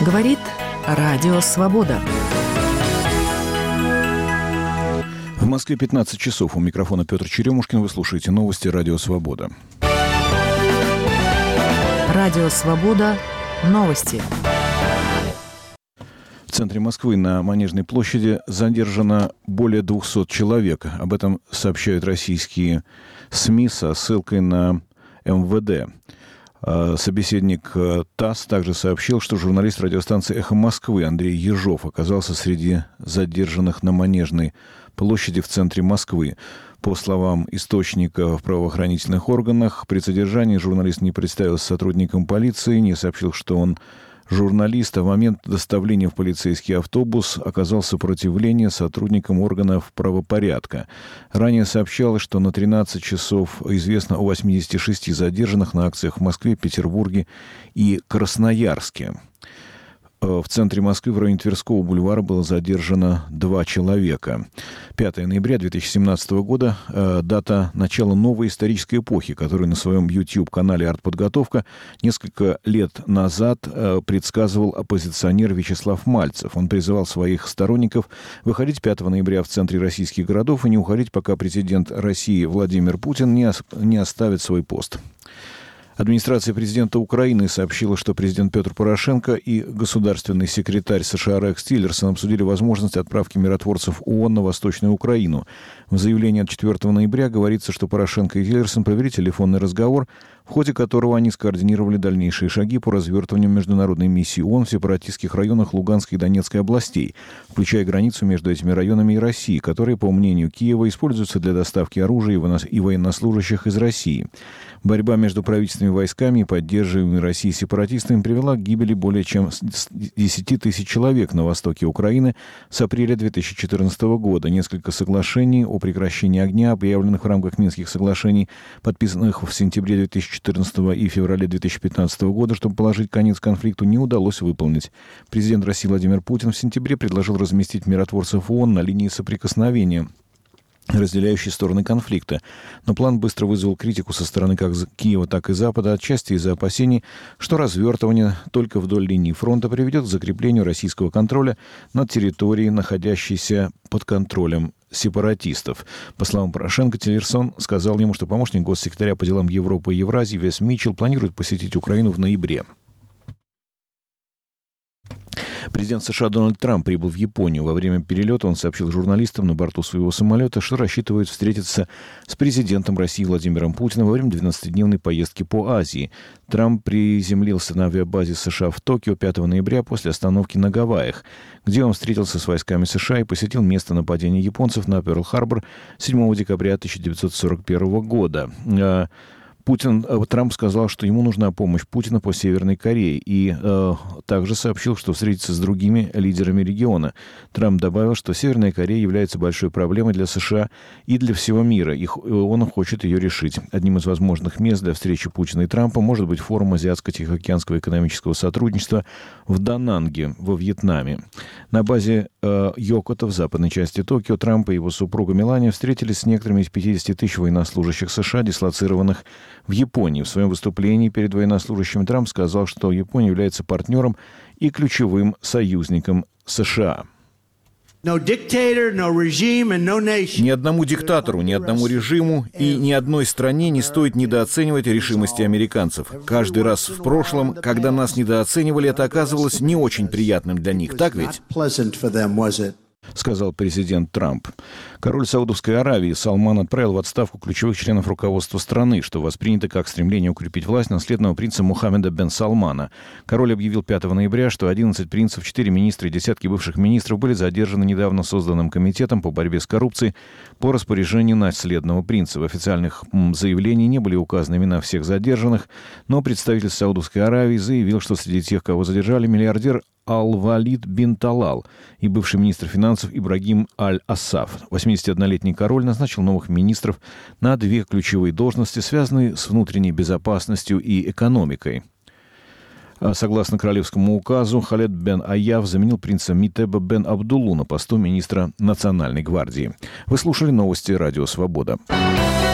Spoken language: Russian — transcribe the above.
Говорит Радио Свобода. В Москве 15 часов. У микрофона Петр Черемушкин. Вы слушаете новости Радио Свобода. Радио Свобода. Новости. В центре Москвы на Манежной площади задержано более 200 человек. Об этом сообщают российские СМИ со ссылкой на МВД. Собеседник ТАСС также сообщил, что журналист радиостанции «Эхо Москвы» Андрей Ежов оказался среди задержанных на Манежной площади в центре Москвы. По словам источника в правоохранительных органах, при задержании журналист не представился сотрудником полиции, не сообщил, что он журналист, а в момент доставления в полицейский автобус оказал сопротивление сотрудникам органов правопорядка. Ранее сообщалось, что на 13 часов известно о 86 задержанных на акциях в Москве, Петербурге и Красноярске. В центре Москвы в районе Тверского бульвара было задержано 2 человека. 5 ноября 2017 года дата начала новой исторической эпохи, которую на своем YouTube-канале «Артподготовка» несколько лет назад предсказывал оппозиционер Вячеслав Мальцев. Он призывал своих сторонников выходить 5 ноября в центре российских городов и не уходить, пока президент России Владимир Путин не оставит свой пост. Администрация президента Украины сообщила, что президент Петр Порошенко и государственный секретарь США Рекс Тиллерсон обсудили возможность отправки миротворцев ООН на Восточную Украину. В заявлении от 4 ноября говорится, что Порошенко и Тиллерсон провели телефонный разговор, в ходе которого они скоординировали дальнейшие шаги по развертыванию международной миссии ООН в сепаратистских районах Луганской и Донецкой областей, включая границу между этими районами и Россией, которые, по мнению Киева, используются для доставки оружия и военнослужащих из России. Борьба между правительственными войсками и поддерживаемыми Россией сепаратистами привела к гибели более чем 10 тысяч человек на востоке Украины с апреля 2014 года. Несколько соглашений о прекращении огня, объявленных в рамках Минских соглашений, подписанных в сентябре 2014 и феврале 2015 года, чтобы положить конец конфликту, не удалось выполнить. Президент России Владимир Путин в сентябре предложил разместить миротворцев ООН на линии соприкосновения, разделяющие стороны конфликта. Но план быстро вызвал критику со стороны как Киева, так и Запада, отчасти из-за опасений, что развертывание только вдоль линии фронта приведет к закреплению российского контроля над территорией, находящейся под контролем сепаратистов. По словам Порошенко, Тиллерсон сказал ему, что помощник госсекретаря по делам Европы и Евразии Вес Митчелл планирует посетить Украину в ноябре. Президент США Дональд Трамп прибыл в Японию. Во время перелета он сообщил журналистам на борту своего самолета, что рассчитывает встретиться с президентом России Владимиром Путиным во время 12-дневной поездки по Азии. Трамп приземлился на авиабазе США в Токио 5 ноября после остановки на Гавайях, где он встретился с войсками США и посетил место нападения японцев на Пёрл-Харбор 7 декабря 1941 года. Трамп сказал, что ему нужна помощь Путина по Северной Корее, и также сообщил, что встретится с другими лидерами региона. Трамп добавил, что Северная Корея является большой проблемой для США и для всего мира, и он хочет ее решить. Одним из возможных мест для встречи Путина и Трампа может быть форум Азиатско-Тихоокеанского экономического сотрудничества в Дананге, во Вьетнаме. На базе Йокото в западной части Токио Трамп и его супруга Мелания встретились с некоторыми из 50 тысяч военнослужащих США, дислоцированных в Японии. В своем выступлении перед военнослужащими Трамп сказал, что Япония является партнером и ключевым союзником США. Ни одному диктатору, ни одному режиму и ни одной стране не стоит недооценивать решимости американцев. Каждый раз в прошлом, когда нас недооценивали, это оказывалось не очень приятным для них, так ведь? Сказал президент Трамп. Король Саудовской Аравии Салман отправил в отставку ключевых членов руководства страны, что воспринято как стремление укрепить власть наследного принца Мухаммеда бен Салмана. Король объявил 5 ноября, что 11 принцев, 4 министра и десятки бывших министров были задержаны недавно созданным комитетом по борьбе с коррупцией по распоряжению наследного принца. В официальных заявлениях не были указаны имена всех задержанных, но представитель Саудовской Аравии заявил, что среди тех, кого задержали, миллиардер Аль-Валид бин Талал и бывший министр финансов Ибрагим Аль-Ассаф. 81-летний король назначил новых министров на 2 ключевые должности, связанные с внутренней безопасностью и экономикой. Согласно королевскому указу, Халед бен Аяв заменил принца Митеба бен Абдуллу на посту министра Национальной гвардии. Вы слушали новости Радио Свобода.